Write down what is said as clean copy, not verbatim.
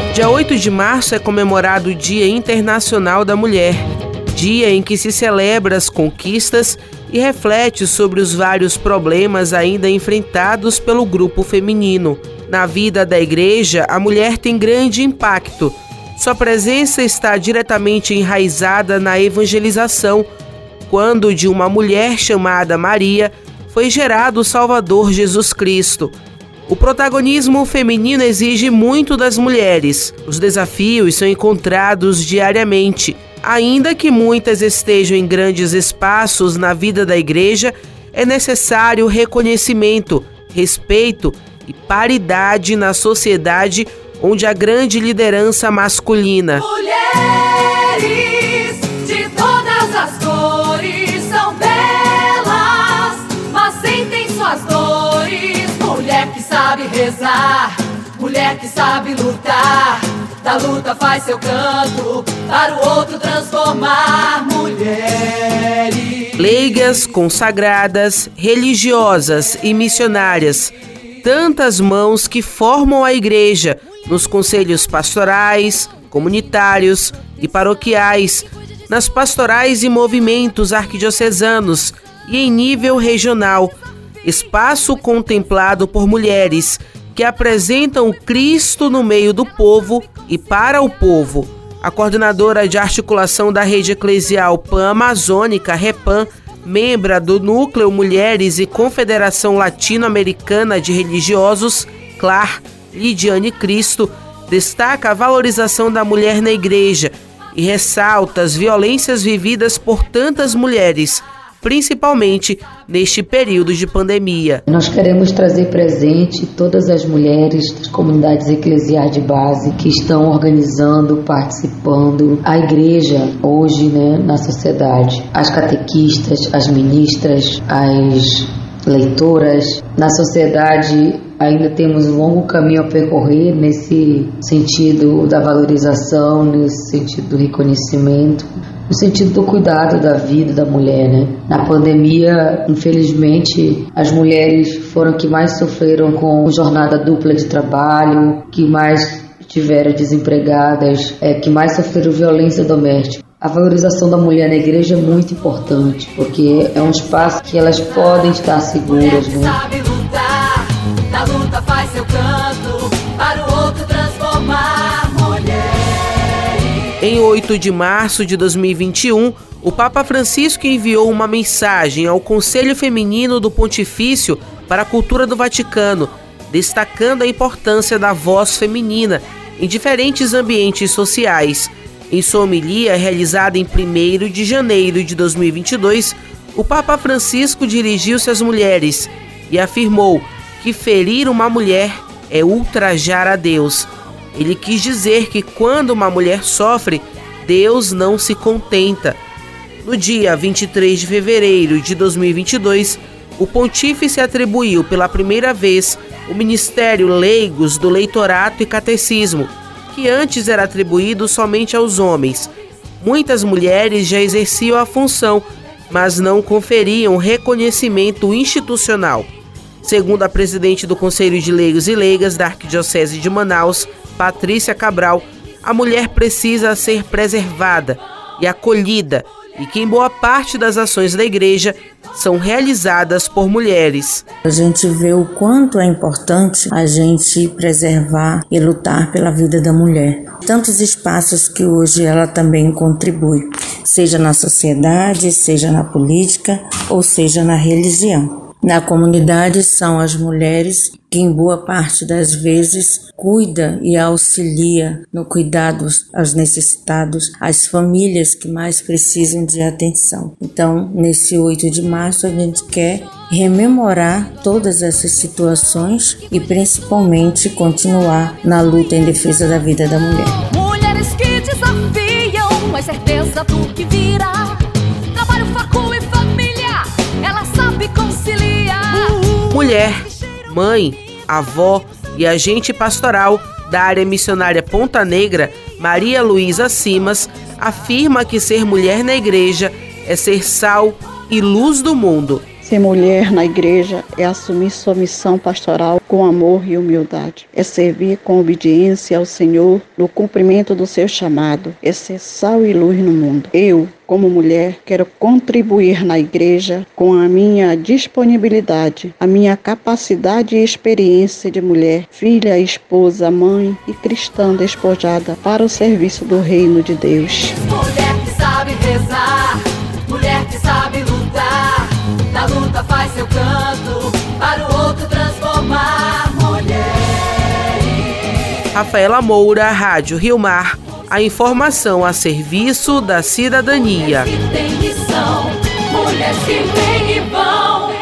Dia 8 de março é comemorado o Dia Internacional da Mulher, dia em que se celebra as conquistas e reflete sobre os vários problemas ainda enfrentados pelo grupo feminino. Na vida da igreja, a mulher tem grande impacto. Sua presença está diretamente enraizada na evangelização, quando de uma mulher chamada Maria foi gerado o Salvador Jesus Cristo. O protagonismo feminino exige muito das mulheres. Os desafios são encontrados diariamente. Ainda que muitas estejam em grandes espaços na vida da igreja, é necessário reconhecimento, respeito e paridade na sociedade onde há grande liderança masculina. Mulheres de todas as cores são belas, mas sentem suas dores. Mulher que sabe rezar, mulher que sabe lutar, da luta faz seu canto, para o outro transformar. Mulheres leigas, consagradas, religiosas e missionárias, tantas mãos que formam a igreja nos conselhos pastorais, comunitários e paroquiais, nas pastorais e movimentos arquidiocesanos e em nível regional, espaço contemplado por mulheres que apresentam o Cristo no meio do povo e para o povo. A coordenadora de articulação da Rede Eclesial Pan-Amazônica, REPAM, membro do Núcleo Mulheres e Confederação Latino-Americana de Religiosos, CLAR, Lidiane Cristo, destaca a valorização da mulher na igreja e ressalta as violências vividas por tantas mulheres, principalmente neste período de pandemia. Nós queremos trazer presente todas as mulheres das comunidades eclesiais de base que estão organizando, participando, a igreja hoje, na sociedade, as catequistas, as ministras, as leitoras. Na sociedade ainda temos um longo caminho a percorrer nesse sentido da valorização, nesse sentido do reconhecimento, no sentido do cuidado da vida da mulher, Na pandemia, infelizmente, as mulheres foram que mais sofreram com jornada dupla de trabalho, que mais estiveram desempregadas, que mais sofreram violência doméstica. A valorização da mulher na igreja é muito importante, porque é um espaço que elas podem estar seguras, sabe lutar, da luta faz seu canto, para o outro transformar. Mulher. Em 8 de março de 2021, o Papa Francisco enviou uma mensagem ao Conselho Feminino do Pontifício para a Cultura do Vaticano, destacando a importância da voz feminina em diferentes ambientes sociais. Em sua homilia, realizada em 1º de janeiro de 2022, o Papa Francisco dirigiu-se às mulheres e afirmou que ferir uma mulher é ultrajar a Deus. Ele quis dizer que quando uma mulher sofre, Deus não se contenta. No dia 23 de fevereiro de 2022, o pontífice atribuiu pela primeira vez o Ministério Leigos do Leitorato e Catecismo, que antes era atribuído somente aos homens. Muitas mulheres já exerciam a função, mas não conferiam reconhecimento institucional. Segundo a presidente do Conselho de Leigos e Leigas da Arquidiocese de Manaus, Patrícia Cabral, a mulher precisa ser preservada e acolhida, e que em boa parte das ações da igreja são realizadas por mulheres. A gente vê o quanto é importante a gente preservar e lutar pela vida da mulher. Tantos espaços que hoje ela também contribui, seja na sociedade, seja na política ou seja na religião. Na comunidade são as mulheres que em boa parte das vezes cuida e auxilia no cuidado aos necessitados, às famílias que mais precisam de atenção. Então, nesse 8 de março, a gente quer rememorar todas essas situações e principalmente continuar na luta em defesa da vida da mulher. Mulheres que desafiam a certeza do que virá. Trabalho, foco e família, ela sabe conciliar. Mulher, mãe, avó e agente pastoral da área missionária Ponta Negra, Maria Luísa Simas, afirma que ser mulher na igreja é ser sal e luz do mundo. Ser mulher na igreja é assumir sua missão pastoral com amor e humildade. É servir com obediência ao Senhor no cumprimento do seu chamado. É ser sal e luz no mundo. Eu, como mulher, quero contribuir na igreja com a minha disponibilidade, a minha capacidade e experiência de mulher, filha, esposa, mãe e cristã despojada para o serviço do reino de Deus. Mulher que sabe rezar, mulher que sabe lutar, na luta faz seu canto, para o outro transformar. Mulheres. Rafaela Moura, Rádio Rio Mar. A informação a serviço da cidadania. Mulheres que têm missão, mulheres que vêm e vão.